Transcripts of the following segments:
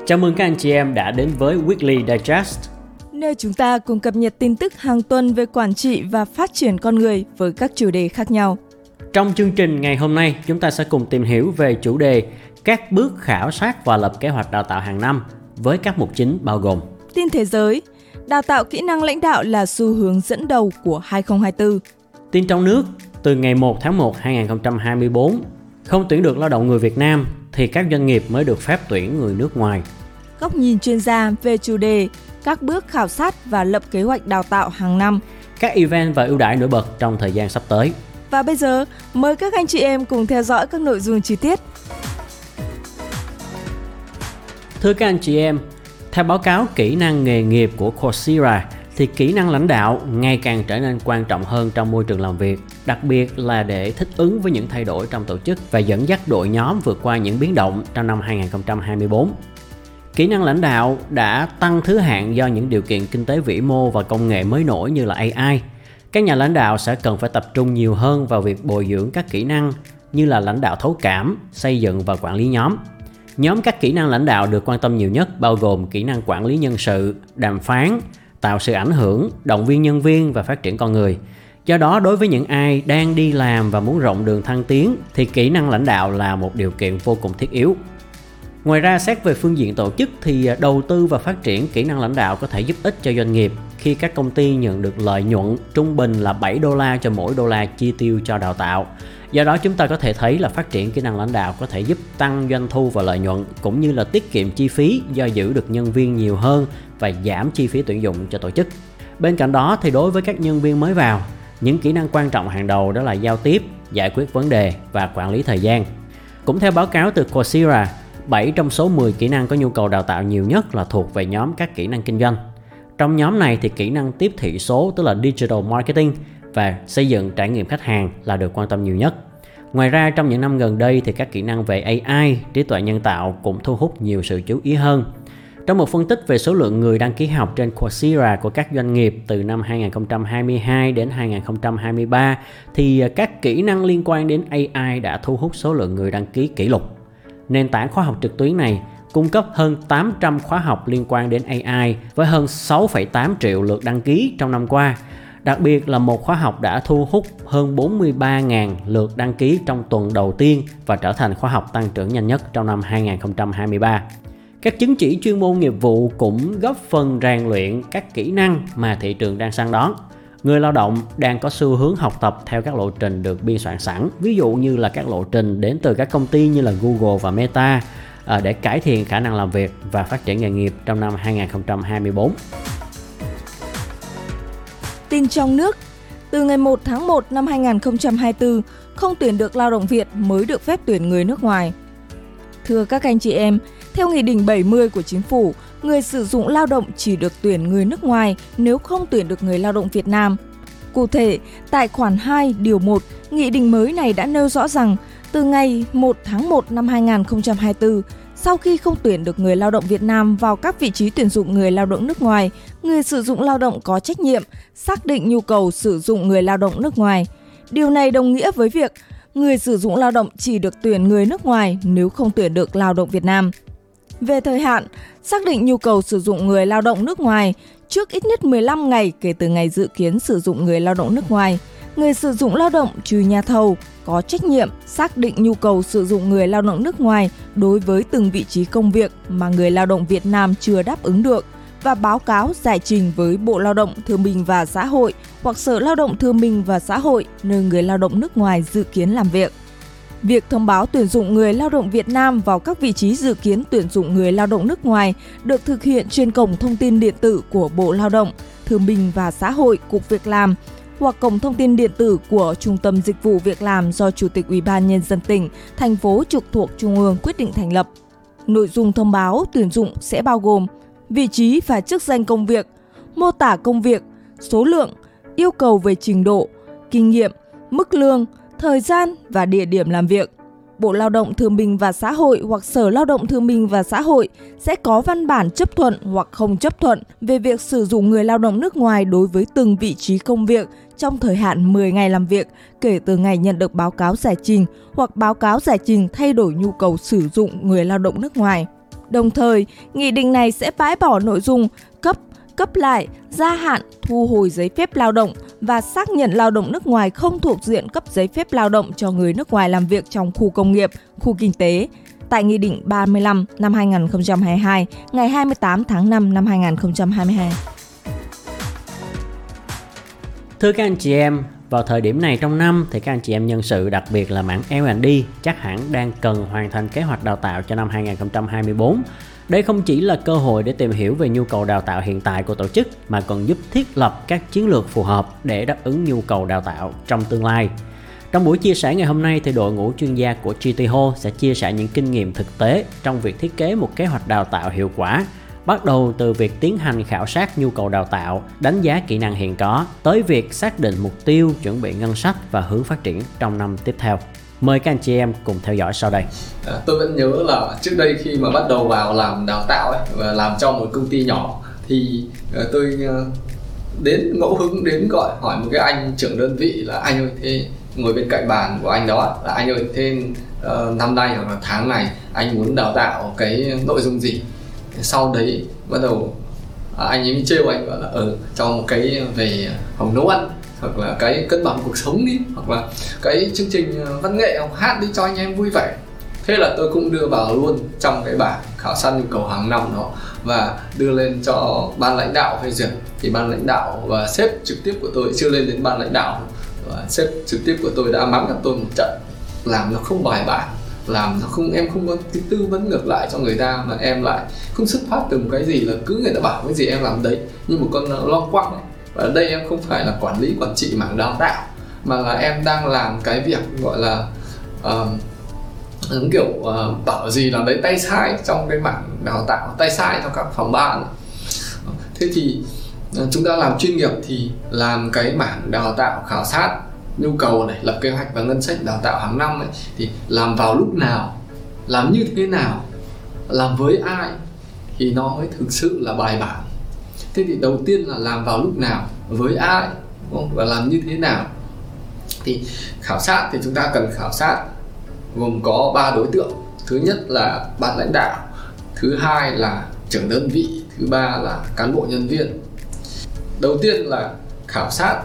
Chào mừng các anh chị em đã đến với Weekly Digest, nơi chúng ta cùng cập nhật tin tức hàng tuần về quản trị và phát triển con người với các chủ đề khác nhau. Trong chương trình ngày hôm nay, chúng ta sẽ cùng tìm hiểu về chủ đề các bước khảo sát và lập kế hoạch đào tạo hàng năm với các mục chính bao gồm: tin thế giới, đào tạo kỹ năng lãnh đạo là xu hướng dẫn đầu của 2024. Tin trong nước, từ ngày 1 tháng 1 2024, không tuyển được lao động người Việt Nam thì các doanh nghiệp mới được phép tuyển người nước ngoài. Góc nhìn chuyên gia về chủ đề các bước khảo sát và lập kế hoạch đào tạo hàng năm. Các event và ưu đãi nổi bật trong thời gian sắp tới. Và bây giờ, mời các anh chị em cùng theo dõi các nội dung chi tiết. Thưa các anh chị em, theo báo cáo kỹ năng nghề nghiệp của Coursera, thì kỹ năng lãnh đạo ngày càng trở nên quan trọng hơn trong môi trường làm việc, đặc biệt là để thích ứng với những thay đổi trong tổ chức và dẫn dắt đội nhóm vượt qua những biến động trong năm 2024. Kỹ năng lãnh đạo đã tăng thứ hạng do những điều kiện kinh tế vĩ mô và công nghệ mới nổi như là AI. Các nhà lãnh đạo sẽ cần phải tập trung nhiều hơn vào việc bồi dưỡng các kỹ năng như là lãnh đạo thấu cảm, xây dựng và quản lý nhóm. Nhóm các kỹ năng lãnh đạo được quan tâm nhiều nhất bao gồm kỹ năng quản lý nhân sự, đàm phán, tạo sự ảnh hưởng, động viên nhân viên và phát triển con người. Do đó, đối với những ai đang đi làm và muốn rộng đường thăng tiến thì kỹ năng lãnh đạo là một điều kiện vô cùng thiết yếu. Ngoài ra, xét về phương diện tổ chức thì đầu tư và phát triển kỹ năng lãnh đạo có thể giúp ích cho doanh nghiệp khi các công ty nhận được lợi nhuận trung bình là $7 cho mỗi đô la chi tiêu cho đào tạo. Do đó, chúng ta có thể thấy là phát triển kỹ năng lãnh đạo có thể giúp tăng doanh thu và lợi nhuận cũng như là tiết kiệm chi phí do giữ được nhân viên nhiều hơn và giảm chi phí tuyển dụng cho tổ chức. Bên cạnh đó thì đối với các nhân viên mới vào, những kỹ năng quan trọng hàng đầu đó là giao tiếp, giải quyết vấn đề và quản lý thời gian. Cũng theo báo cáo từ Coursera, 7 trong số 10 kỹ năng có nhu cầu đào tạo nhiều nhất là thuộc về nhóm các kỹ năng kinh doanh. Trong nhóm này thì kỹ năng tiếp thị số tức là Digital Marketing và xây dựng trải nghiệm khách hàng là được quan tâm nhiều nhất. Ngoài ra, trong những năm gần đây thì các kỹ năng về AI, trí tuệ nhân tạo cũng thu hút nhiều sự chú ý hơn. Trong một phân tích về số lượng người đăng ký học trên Coursera của các doanh nghiệp từ năm 2022 đến 2023 thì các kỹ năng liên quan đến AI đã thu hút số lượng người đăng ký kỷ lục. Nền tảng khóa học trực tuyến này cung cấp hơn 800 khóa học liên quan đến AI với hơn 6,8 triệu lượt đăng ký trong năm qua. Đặc biệt là một khóa học đã thu hút hơn 43.000 lượt đăng ký trong tuần đầu tiên và trở thành khóa học tăng trưởng nhanh nhất trong năm 2023. Các chứng chỉ chuyên môn nghiệp vụ cũng góp phần rèn luyện các kỹ năng mà thị trường đang săn đón. Người lao động đang có xu hướng học tập theo các lộ trình được biên soạn sẵn, ví dụ như là các lộ trình đến từ các công ty như là Google và Meta để cải thiện khả năng làm việc và phát triển nghề nghiệp trong năm 2024. Tin trong nước, từ ngày 1 tháng 1 năm 2024, không tuyển được lao động Việt mới được phép tuyển người nước ngoài. Thưa các anh chị em, theo Nghị định 70 của Chính phủ, người sử dụng lao động chỉ được tuyển người nước ngoài nếu không tuyển được người lao động Việt Nam. Cụ thể, tại khoản 2 điều 1, nghị định mới này đã nêu rõ rằng từ ngày 1 tháng 1 năm 2024, sau khi không tuyển được người lao động Việt Nam vào các vị trí tuyển dụng người lao động nước ngoài, người sử dụng lao động có trách nhiệm xác định nhu cầu sử dụng người lao động nước ngoài. Điều này đồng nghĩa với việc người sử dụng lao động chỉ được tuyển người nước ngoài nếu không tuyển được lao động Việt Nam. Về thời hạn, xác định nhu cầu sử dụng người lao động nước ngoài trước ít nhất 15 ngày kể từ ngày dự kiến sử dụng người lao động nước ngoài. Người sử dụng lao động trừ nhà thầu có trách nhiệm xác định nhu cầu sử dụng người lao động nước ngoài đối với từng vị trí công việc mà người lao động Việt Nam chưa đáp ứng được và báo cáo giải trình với Bộ Lao động Thương binh và Xã hội hoặc Sở Lao động Thương binh và Xã hội nơi người lao động nước ngoài dự kiến làm việc. Việc thông báo tuyển dụng người lao động Việt Nam vào các vị trí dự kiến tuyển dụng người lao động nước ngoài được thực hiện trên cổng thông tin điện tử của Bộ Lao động, Thương binh và Xã hội, Cục Việc làm hoặc cổng thông tin điện tử của Trung tâm Dịch vụ Việc làm do Chủ tịch Ủy ban Nhân dân tỉnh, thành phố trực thuộc Trung ương quyết định thành lập. Nội dung thông báo tuyển dụng sẽ bao gồm vị trí và chức danh công việc, mô tả công việc, số lượng, yêu cầu về trình độ, kinh nghiệm, mức lương, thời gian và địa điểm làm việc. Bộ Lao động Thương binh và Xã hội hoặc Sở Lao động Thương binh và Xã hội sẽ có văn bản chấp thuận hoặc không chấp thuận về việc sử dụng người lao động nước ngoài đối với từng vị trí công việc trong thời hạn 10 ngày làm việc kể từ ngày nhận được báo cáo giải trình hoặc báo cáo giải trình thay đổi nhu cầu sử dụng người lao động nước ngoài. Đồng thời, nghị định này sẽ bãi bỏ nội dung cấp lại, gia hạn, thu hồi giấy phép lao động và xác nhận lao động nước ngoài không thuộc diện cấp giấy phép lao động cho người nước ngoài làm việc trong khu công nghiệp, khu kinh tế tại Nghị định 35 năm 2022, ngày 28 tháng 5 năm 2022. Thưa các anh chị em, vào thời điểm này trong năm thì các anh chị em nhân sự, đặc biệt là mảng L&D, chắc hẳn đang cần hoàn thành kế hoạch đào tạo cho năm 2024. Đây không chỉ là cơ hội để tìm hiểu về nhu cầu đào tạo hiện tại của tổ chức mà còn giúp thiết lập các chiến lược phù hợp để đáp ứng nhu cầu đào tạo trong tương lai. Trong buổi chia sẻ ngày hôm nay thì đội ngũ chuyên gia của GTHO sẽ chia sẻ những kinh nghiệm thực tế trong việc thiết kế một kế hoạch đào tạo hiệu quả, bắt đầu từ việc tiến hành khảo sát nhu cầu đào tạo, đánh giá kỹ năng hiện có, tới việc xác định mục tiêu, chuẩn bị ngân sách và hướng phát triển trong năm tiếp theo. Mời các anh chị em cùng theo dõi sau đây. Tôi vẫn nhớ là trước đây khi mà bắt đầu vào làm đào tạo và làm cho một công ty nhỏ thì tôi ngẫu hứng đến gọi hỏi một cái anh trưởng đơn vị là: anh ơi, thế ngồi bên cạnh bàn của anh đó là: anh ơi, thế năm nay hoặc là tháng này anh muốn đào tạo cái nội dung gì? Sau đấy bắt đầu anh ấy trêu anh bảo là cho một cái về phòng nấu ăn, hoặc là cái cân bằng cuộc sống đi, hoặc là cái chương trình văn nghệ học hát đi cho anh em vui vẻ. Thế là tôi cũng đưa vào luôn trong cái bảng khảo sát nhu cầu hàng năm đó và đưa lên cho ban lãnh đạo phê duyệt. Thì ban lãnh đạo và sếp trực tiếp của tôi chưa lên đến ban lãnh đạo, và sếp trực tiếp của tôi đã mắngกับtôi một trận, làm nó không bài bản, làm nó không, em không có tư vấn ngược lại cho người ta, mà em lại không xuất phát từ một cái gì là cứ người ta bảo cái gì em làm đấy, như một con loang quăng ấy. Và ở đây em không phải là quản lý quản trị mảng đào tạo, mà là em đang làm cái việc gọi là bảo gì là đấy tay sai trong cái mảng đào tạo, tay sai trong các phòng ban. Thế thì chúng ta làm chuyên nghiệp thì làm cái mảng đào tạo, khảo sát nhu cầu này, lập kế hoạch và ngân sách đào tạo hàng năm ấy, thì làm vào lúc nào, làm như thế nào, làm với ai thì nó mới thực sự là bài bản. Thế thì đầu tiên là làm vào lúc nào, với ai, đúng không? Và làm như thế nào. Thì khảo sát thì chúng ta cần khảo sát gồm có 3 đối tượng. Thứ nhất là ban lãnh đạo, thứ hai là trưởng đơn vị, thứ ba là cán bộ nhân viên. Đầu tiên là khảo sát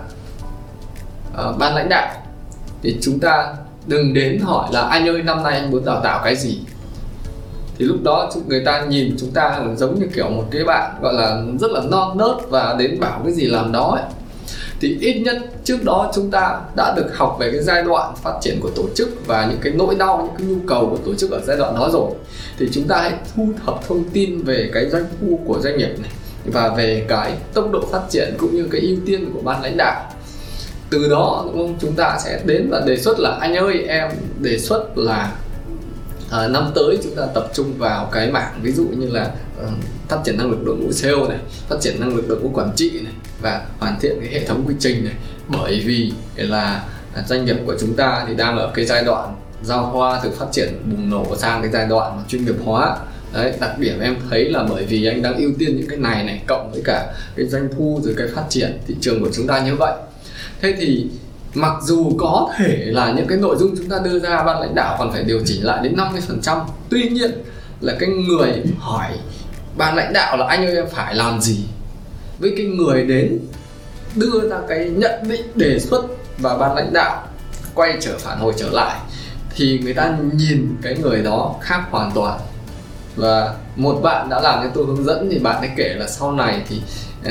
ban lãnh đạo thì chúng ta đừng đến hỏi là: anh ơi, năm nay anh muốn đào tạo cái gì? Thì lúc đó người ta nhìn chúng ta giống như kiểu một cái bạn gọi là rất là non nớt và đến bảo cái gì làm đó ấy. Thì ít nhất trước đó chúng ta đã được học về cái giai đoạn phát triển của tổ chức và những cái nỗi đau, những cái nhu cầu của tổ chức ở giai đoạn đó rồi. Thì chúng ta hãy thu thập thông tin về cái doanh thu của doanh nghiệp này và về cái tốc độ phát triển cũng như cái ưu tiên của ban lãnh đạo. Từ đó chúng ta sẽ đến và đề xuất là: anh ơi, em đề xuất là năm tới chúng ta tập trung vào cái mảng ví dụ như là phát triển năng lực đội ngũ sale này, phát triển năng lực đội ngũ quản trị này và hoàn thiện cái hệ thống quy trình này. Bởi vì là doanh nghiệp của chúng ta thì đang ở cái giai đoạn giao thoa từ phát triển bùng nổ sang cái giai đoạn chuyên nghiệp hóa. Đấy, đặc điểm em thấy là bởi vì anh đang ưu tiên những cái này cộng với cả cái doanh thu rồi cái phát triển thị trường của chúng ta như vậy. Thế thì mặc dù có thể là những cái nội dung chúng ta đưa ra ban lãnh đạo còn phải điều chỉnh lại đến 50%, tuy nhiên là cái người hỏi ban lãnh đạo là: anh ơi, em phải làm gì, với cái người đến đưa ra cái nhận định đề xuất và ban lãnh đạo phản hồi trở lại thì người ta nhìn cái người đó khác hoàn toàn. Và một bạn đã làm cho tôi hướng dẫn thì bạn ấy kể là sau này thì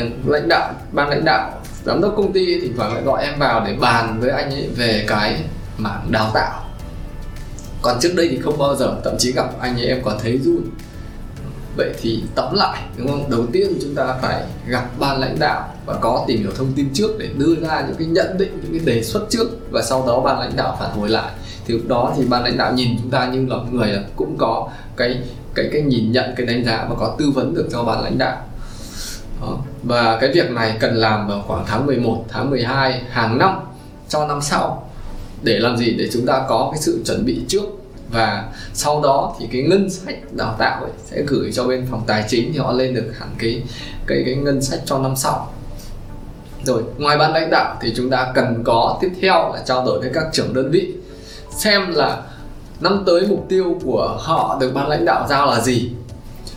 ban lãnh đạo, giám đốc công ty thì phải gọi em vào để bàn với anh ấy về cái mảng đào tạo. Còn trước đây thì không bao giờ, thậm chí gặp anh ấy em còn thấy run. Vậy thì tóm lại, đúng không? Đầu tiên chúng ta phải gặp ban lãnh đạo và có tìm hiểu thông tin trước để đưa ra những cái nhận định, những cái đề xuất trước, và sau đó ban lãnh đạo phản hồi lại. Thì lúc đó thì ban lãnh đạo nhìn chúng ta như là một người cũng có cái nhìn nhận, cái đánh giá và có tư vấn được cho ban lãnh đạo. Đó. Và cái việc này cần làm vào khoảng tháng 11, tháng 12 hàng năm cho năm sau. Để làm gì? Để chúng ta có cái sự chuẩn bị trước. Và sau đó thì cái ngân sách đào tạo ấy sẽ gửi cho bên phòng tài chính thì họ lên được hẳn cái ngân sách cho năm sau. Rồi ngoài ban lãnh đạo thì chúng ta cần có tiếp theo là trao đổi với các trưởng đơn vị, xem là năm tới mục tiêu của họ được ban lãnh đạo giao là gì.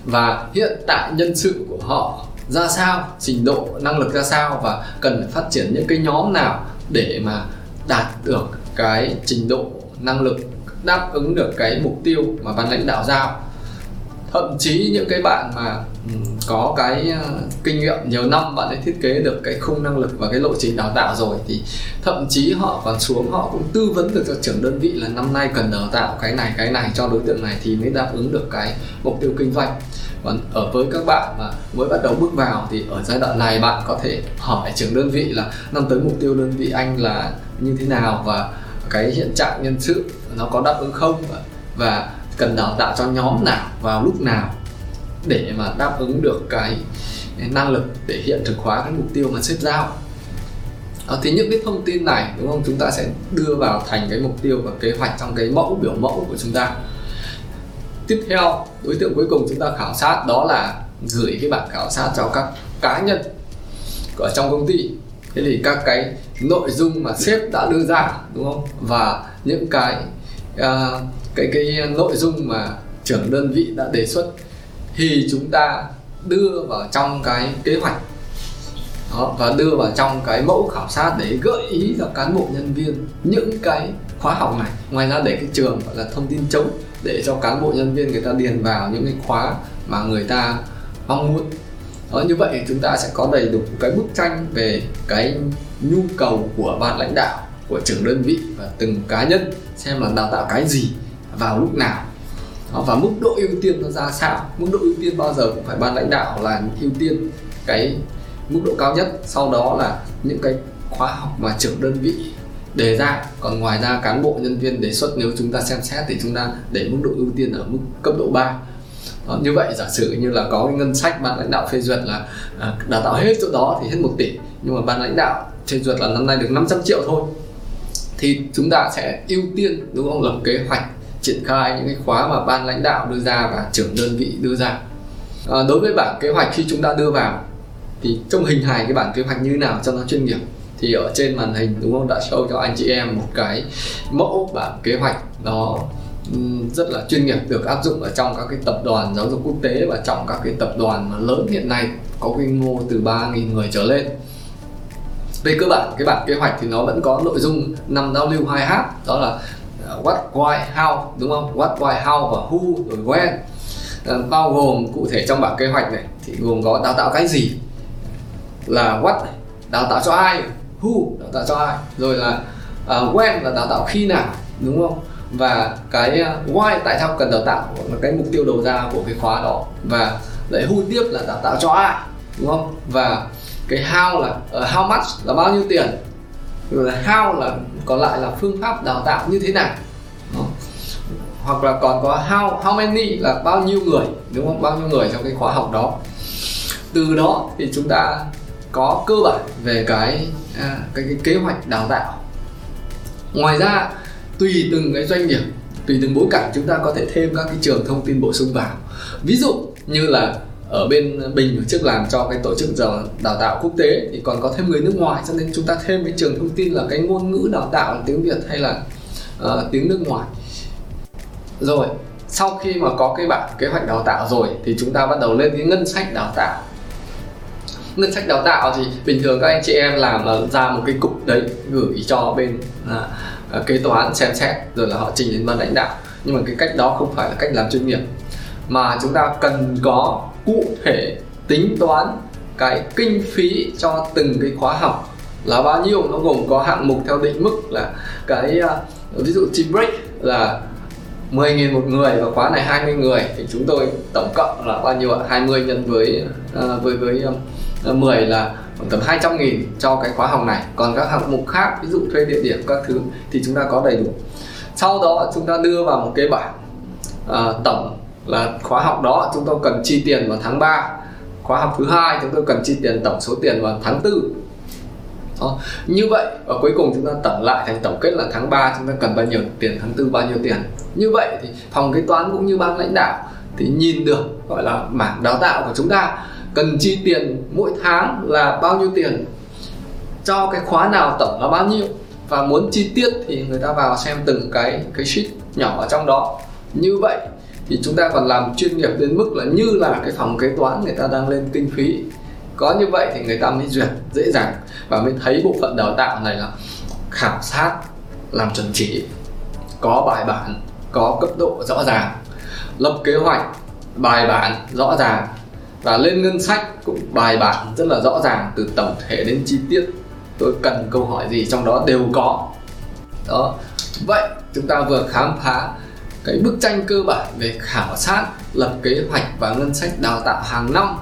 và hiện tại nhân sự của họ ra sao, trình độ năng lực ra sao, và cần phải phát triển những cái nhóm nào để mà đạt được cái trình độ năng lực đáp ứng được cái mục tiêu mà ban lãnh đạo giao. Thậm chí những cái bạn mà có cái kinh nghiệm nhiều năm, bạn ấy thiết kế được cái khung năng lực và cái lộ trình đào tạo rồi, thì thậm chí họ còn xuống họ cũng tư vấn được cho trưởng đơn vị là năm nay cần đào tạo cái này cho đối tượng này thì mới đáp ứng được cái mục tiêu kinh doanh. Còn với các bạn mà mới bắt đầu bước vào thì ở giai đoạn này bạn có thể hỏi trưởng đơn vị là năm tới mục tiêu đơn vị anh là như thế nào, và cái hiện trạng nhân sự nó có đáp ứng không, và cần đào tạo cho nhóm nào vào lúc nào để mà đáp ứng được cái năng lực để hiện thực hóa cái mục tiêu mà sếp giao. Thì những cái thông tin này, đúng không, chúng ta sẽ đưa vào thành cái mục tiêu và kế hoạch trong cái biểu mẫu của chúng ta. Tiếp theo, đối tượng cuối cùng chúng ta khảo sát đó là gửi cái bản khảo sát cho các cá nhân ở trong công ty. Thế thì các cái nội dung mà sếp đã đưa ra, đúng không, và những cái nội dung mà trưởng đơn vị đã đề xuất thì chúng ta đưa vào trong cái kế hoạch đó, và đưa vào trong cái mẫu khảo sát để gợi ý cho cán bộ nhân viên những cái khóa học này. Ngoài ra để cái trường gọi là thông tin trống để cho cán bộ nhân viên người ta điền vào những cái khóa mà người ta mong muốn. Như vậy chúng ta sẽ có đầy đủ cái bức tranh về cái nhu cầu của ban lãnh đạo, của trưởng đơn vị và từng cá nhân, xem là đào tạo cái gì vào lúc nào và mức độ ưu tiên nó ra sao. Mức độ ưu tiên bao giờ cũng phải ban lãnh đạo là ưu tiên cái mức độ cao nhất, sau đó là những cái khóa học mà trưởng đơn vị đề ra. Còn ngoài ra cán bộ nhân viên đề xuất, nếu chúng ta xem xét thì chúng ta để mức độ ưu tiên ở mức cấp độ 3. Như vậy giả sử như là có cái ngân sách ban lãnh đạo phê duyệt là đào tạo hết chỗ đó thì hết 1 tỷ, nhưng mà ban lãnh đạo phê duyệt là năm nay được 500 triệu thôi, thì chúng ta sẽ ưu tiên, đúng không, lập kế hoạch triển khai những cái khóa mà ban lãnh đạo đưa ra và trưởng đơn vị đưa ra. Đối với bản kế hoạch khi chúng ta đưa vào thì trông hình hài cái bản kế hoạch như nào cho nó chuyên nghiệp, thì ở trên màn hình, đúng không, đã show cho anh chị em một cái mẫu bản kế hoạch nó rất là chuyên nghiệp, được áp dụng ở trong các cái tập đoàn giáo dục quốc tế và trong các cái tập đoàn mà lớn hiện nay có quy mô từ 3.000 người trở lên. Về cơ bản cái bản kế hoạch thì nó vẫn có nội dung 5W2H, đó là what, why, how, đúng không? What, why, how và who rồi when. Bao gồm cụ thể trong bản kế hoạch này thì gồm có đào tạo cái gì, là what, đào tạo cho ai, who, đào tạo cho ai, rồi là when là đào tạo khi nào, đúng không? Và cái why, tại sao cần đào tạo, là cái mục tiêu đầu ra của cái khóa đó. Và lại who tiếp là đào tạo cho ai, đúng không? Và cái how là how much là bao nhiêu tiền, rồi là how là còn lại là phương pháp đào tạo như thế nào. Đó. Hoặc là còn có how many là bao nhiêu người, đúng không? Bao nhiêu người trong cái khóa học đó. Từ đó thì chúng ta có cơ bản về cái kế hoạch đào tạo. Ngoài ra tùy từng cái doanh nghiệp, tùy từng bối cảnh, chúng ta có thể thêm các cái trường thông tin bổ sung vào. Ví dụ như là ở bên Bình trước làm cho cái tổ chức đào tạo quốc tế thì còn có thêm người nước ngoài, cho nên chúng ta thêm cái trường thông tin là cái ngôn ngữ đào tạo là tiếng Việt hay là tiếng nước ngoài. Rồi sau khi mà có cái bản kế hoạch đào tạo rồi thì chúng ta bắt đầu lên cái ngân sách đào tạo. Ngân sách đào tạo thì bình thường các anh chị em làm là ra một cái cục đấy gửi cho bên kế toán xem xét, rồi là họ trình đến ban lãnh đạo. Nhưng mà cái cách đó không phải là cách làm chuyên nghiệp, mà chúng ta cần có cụ thể tính toán cái kinh phí cho từng cái khóa học là bao nhiêu. Nó gồm có hạng mục theo định mức là cái ví dụ team break là 10.000 một người và khóa này 20 người thì chúng tôi tổng cộng là bao nhiêu ạ? 20 nhân với 10 là tầm 200.000 cho cái khóa học này. Còn các hạng mục khác, ví dụ thuê địa điểm các thứ thì chúng ta có đầy đủ. Sau đó chúng ta đưa vào một cái bảng tổng là khóa học đó chúng tôi cần chi tiền vào tháng 3, khóa học thứ hai chúng tôi cần chi tiền tổng số tiền vào tháng 4. Đó. Như vậy và cuối cùng chúng ta tổng lại thành tổng kết là tháng 3 chúng ta cần bao nhiêu tiền, tháng 4 bao nhiêu tiền. Như vậy thì phòng kế toán cũng như ban lãnh đạo thì nhìn được gọi là mảng đào tạo của chúng ta cần chi tiền mỗi tháng là bao nhiêu tiền, cho cái khóa nào tổng là bao nhiêu, và muốn chi tiết thì người ta vào xem từng cái sheet nhỏ ở trong đó. Như vậy thì chúng ta còn làm chuyên nghiệp đến mức là như là cái phòng kế toán người ta đang lên kinh phí. Có như vậy thì người ta mới duyệt dễ dàng và mới thấy bộ phận đào tạo này là khảo sát, làm chuẩn chỉ, có bài bản, có cấp độ rõ ràng, lập kế hoạch bài bản rõ ràng, và lên ngân sách cũng bài bản rất là rõ ràng, từ tổng thể đến chi tiết. Tôi cần câu hỏi gì trong đó đều có. Đó. Vậy chúng ta vừa khám phá cái bức tranh cơ bản về khảo sát, lập kế hoạch và ngân sách đào tạo hàng năm.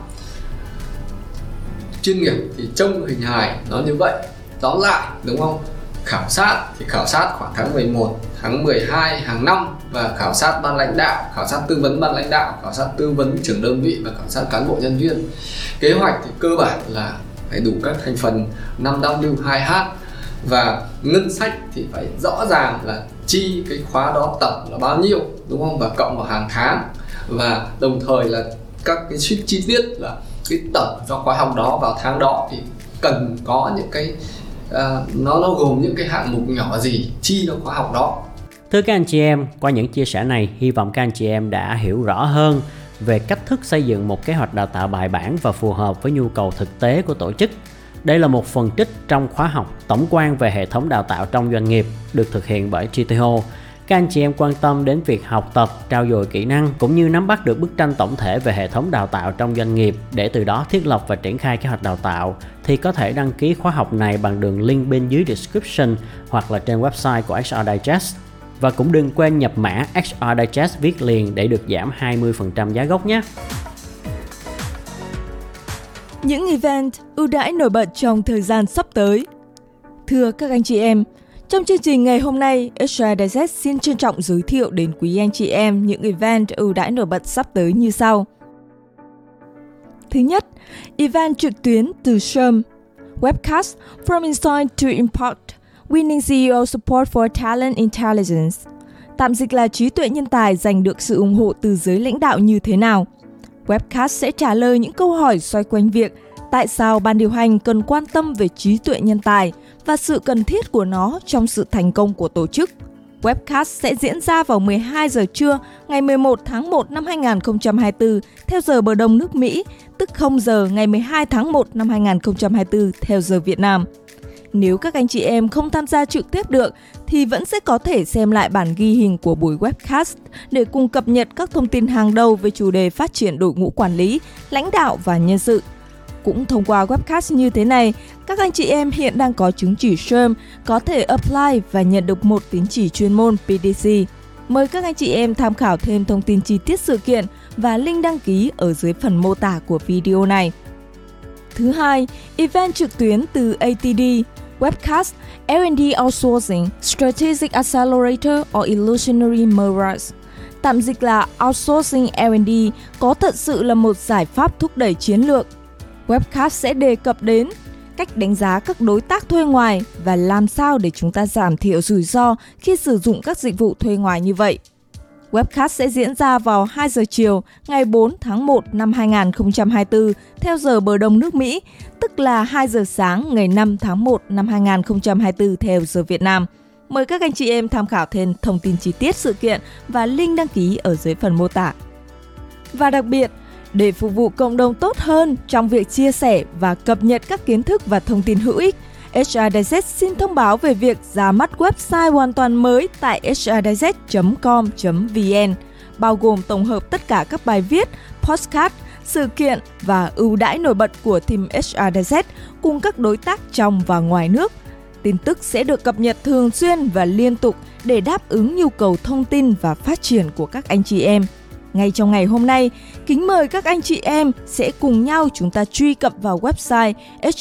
Chuyên nghiệp thì trông hình hài nó như vậy. Tóm lại, đúng không? Khảo sát thì khảo sát khoảng tháng 11, tháng 12 hàng năm, và khảo sát ban lãnh đạo, khảo sát tư vấn ban lãnh đạo, khảo sát tư vấn trưởng đơn vị và khảo sát cán bộ nhân viên. Kế hoạch thì cơ bản là phải đủ các thành phần 5W, 2H, và ngân sách thì phải rõ ràng là chi cái khóa đó tổng là bao nhiêu, đúng không? Và cộng vào hàng tháng, và đồng thời là các cái sheet chi tiết là cái tổng cho khóa học đó vào tháng đó thì cần có những cái nó gồm những cái hạng mục nhỏ gì chi cho khóa học đó. Thưa các anh chị em, qua những chia sẻ này, hy vọng các anh chị em đã hiểu rõ hơn về cách thức xây dựng một kế hoạch đào tạo bài bản và phù hợp với nhu cầu thực tế của tổ chức. Đây là một phần trích trong khóa học tổng quan về hệ thống đào tạo trong doanh nghiệp được thực hiện bởi GTO. Các anh chị em quan tâm đến việc học tập, trau dồi kỹ năng cũng như nắm bắt được bức tranh tổng thể về hệ thống đào tạo trong doanh nghiệp để từ đó thiết lập và triển khai kế hoạch đào tạo thì có thể đăng ký khóa học này bằng đường link bên dưới description hoặc là trên website của HR Digest. Và cũng đừng quên nhập mã HR Digest viết liền để được giảm 20% giá gốc nhé. Những event ưu đãi nổi bật trong thời gian sắp tới. Thưa các anh chị em, trong chương trình ngày hôm nay, HR Digest xin trân trọng giới thiệu đến quý anh chị em những event ưu đãi nổi bật sắp tới như sau. Thứ nhất, event trực tuyến từ SHRM, Webcast From Insight to Impact, Winning CEO Support for Talent Intelligence. Tạm dịch là trí tuệ nhân tài giành được sự ủng hộ từ giới lãnh đạo như thế nào? Webcast sẽ trả lời những câu hỏi xoay quanh việc tại sao ban điều hành cần quan tâm về trí tuệ nhân tài và sự cần thiết của nó trong sự thành công của tổ chức. Webcast sẽ diễn ra vào 12 giờ trưa ngày 11 tháng 1 năm 2024 theo giờ bờ đông nước Mỹ, tức 0 giờ ngày 12 tháng 1 năm 2024 theo giờ Việt Nam. Nếu các anh chị em không tham gia trực tiếp được thì vẫn sẽ có thể xem lại bản ghi hình của buổi webcast để cùng cập nhật các thông tin hàng đầu về chủ đề phát triển đội ngũ quản lý, lãnh đạo và nhân sự. Cũng thông qua webcast như thế này, các anh chị em hiện đang có chứng chỉ SHRM có thể apply và nhận được một tín chỉ chuyên môn PDC. Mời các anh chị em tham khảo thêm thông tin chi tiết sự kiện và link đăng ký ở dưới phần mô tả của video này. Thứ hai, event trực tuyến từ ATD, Webcast R&D Outsourcing, Strategic Accelerator or Illusionary Mirage. Tạm dịch là Outsourcing R&D có thật sự là một giải pháp thúc đẩy chiến lược. Webcast sẽ đề cập đến cách đánh giá các đối tác thuê ngoài và làm sao để chúng ta giảm thiểu rủi ro khi sử dụng các dịch vụ thuê ngoài như vậy. Webcast sẽ diễn ra vào 2 giờ chiều ngày 4 tháng 1 năm 2024 theo giờ bờ đông nước Mỹ, tức là 2 giờ sáng ngày 5 tháng 1 năm 2024 theo giờ Việt Nam. Mời các anh chị em tham khảo thêm thông tin chi tiết sự kiện và link đăng ký ở dưới phần mô tả. Và đặc biệt, để phục vụ cộng đồng tốt hơn trong việc chia sẻ và cập nhật các kiến thức và thông tin hữu ích, HR Digest xin thông báo về việc ra mắt website hoàn toàn mới tại hrdigest.com.vn, bao gồm tổng hợp tất cả các bài viết, podcast, sự kiện và ưu đãi nổi bật của team HR Digest cùng các đối tác trong và ngoài nước. Tin tức sẽ được cập nhật thường xuyên và liên tục để đáp ứng nhu cầu thông tin và phát triển của các anh chị em. Ngay trong ngày hôm nay, kính mời các anh chị em sẽ cùng nhau chúng ta truy cập vào website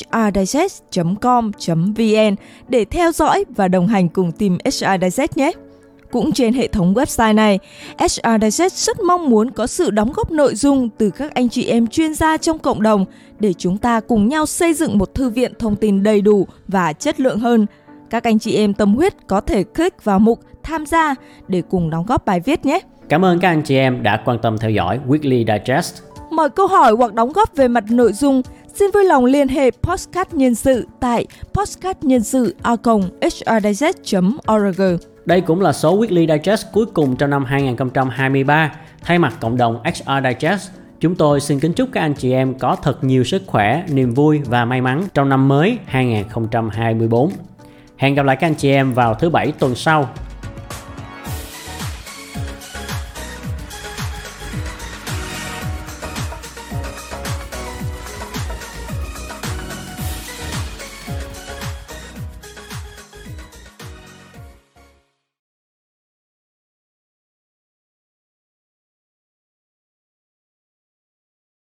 hrdigest.com.vn để theo dõi và đồng hành cùng team HR Digest nhé. Cũng trên hệ thống website này, HR Digest rất mong muốn có sự đóng góp nội dung từ các anh chị em chuyên gia trong cộng đồng để chúng ta cùng nhau xây dựng một thư viện thông tin đầy đủ và chất lượng hơn. Các anh chị em tâm huyết có thể click vào mục tham gia để cùng đóng góp bài viết nhé. Cảm ơn các anh chị em đã quan tâm theo dõi Weekly Digest. Mọi câu hỏi hoặc đóng góp về mặt nội dung, xin vui lòng liên hệ Podcast Nhân sự tại podcastnhân sự@hrdigest.org. Đây cũng là số Weekly Digest cuối cùng trong năm 2023. Thay mặt cộng đồng HR Digest, chúng tôi xin kính chúc các anh chị em có thật nhiều sức khỏe, niềm vui và may mắn trong năm mới 2024. Hẹn gặp lại các anh chị em vào thứ Bảy tuần sau